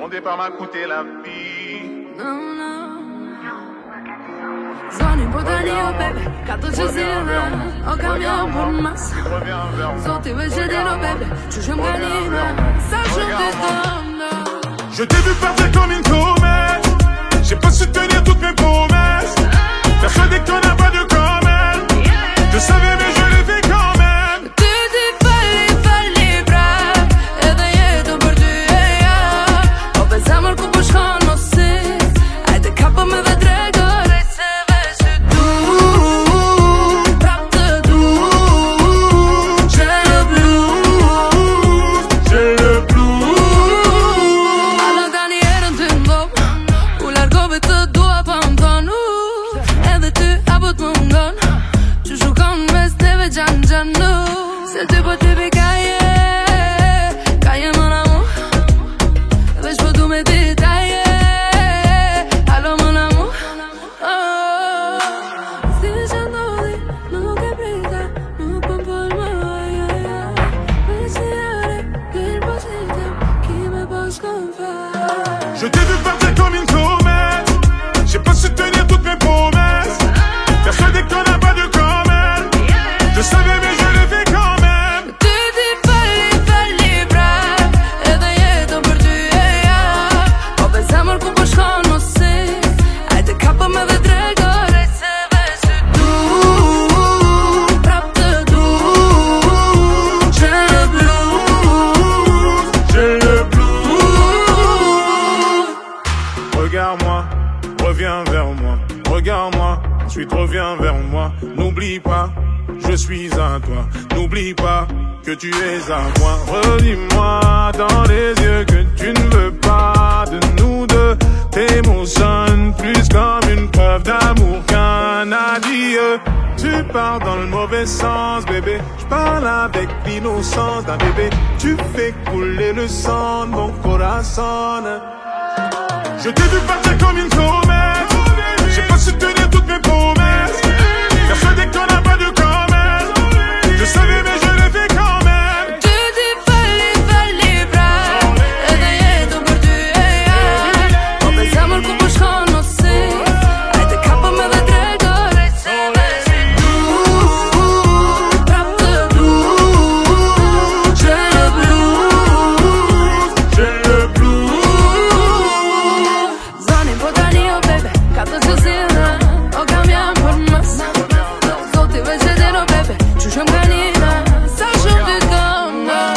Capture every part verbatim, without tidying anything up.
ton départ m'a coûté la vie. Non, non. Zvoni podanio, baby, kad të qëzire O kam jam për mas Zoti veç e dilo, baby, që shumë ganime Sa shumë të tombes. Je t'ai vu partir comme une comète. J'ai pas su tenir toutes mes promesses. Persuadé qu'on n'a pas de comète. Je savais mais je l'ai fait quand même. Ty ti falli, falli pra Edhe jetu për ty e ja O për zemër ku për shkon mos si Ajde kapëm edhe drejtore se veç të du Prap të du J'ai le blues J'ai le blues. Alo tani erën ty m'dop U largove të dua pa më thonu Edhe ty apo të mungon Që shukon mes neve gjan gjanu Se ty po ty pi kaje Kaje mon amour Veç po du me detaje Alo mon amour oh. Si me që ndodhi Nuk e prita Nuk po pol më Veç një are Del po qitem Ki me po shkon fa Je t'ai vu partir comme une comète. J'ai pas su tenir toutes mes promesses. Persuadé qu'on n'a pas de comète. Je savais mais je l'ai fait quand même. Ty ti falli, falli pra Edhe jetën për ty e ja O për zemër ku po shkon mos si Ajde kapëm edhe drejtore se veç të du Prap të du J'ai le blues J'ai le blues. Regarde-moi, reviens vers moi. Regarde-moi, ensuite reviens vers moi. N'oublie pas, je suis à toi. N'oublie pas que tu es à moi. Redis-moi dans les yeux que tu ne veux pas de nous deux. Tes mots sonnent plus comme une preuve d'amour qu'un adieu. Tu pars dans le mauvais sens, bébé. Je parle avec l'innocence d'un bébé. Tu fais couler le sang de mon corazon. Je t'ai vu partir comme une comète. J'ai pas su tenir toutes mes promesses. Persuadé qu'on n'a pas de comète. Je savais mais je l'ai fait quand même. Ty ti falli, falli pra Edhe jetën për ty e ja O për zemër ku po shkon mos si Ajde kapëm edhe drejtore se veç të du Prap të du J'ai le blues J'ai le blues. Zvoni po tani o baby Ka të qëzire O kam jam për mas Zoti veç e dilo baby Që shumë ganime Sa shumë ty tombes.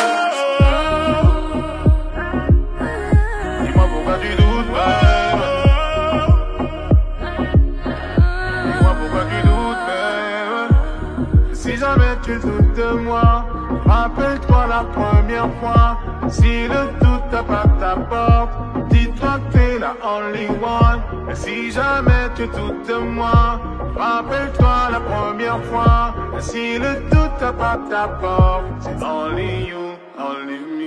Dis-moi pourquoi tu doutes pas. Dis-moi pourquoi tu doutes pas. Si jamais tu doutes de moi, rappelle-toi la première fois. Si le doute tape à ta porte, dis-toi que t'es la only one. Et si jamais tu doutes de moi, rappelle-toi la première fois. Et si le doute tape à ta porte, c'est only you, only me.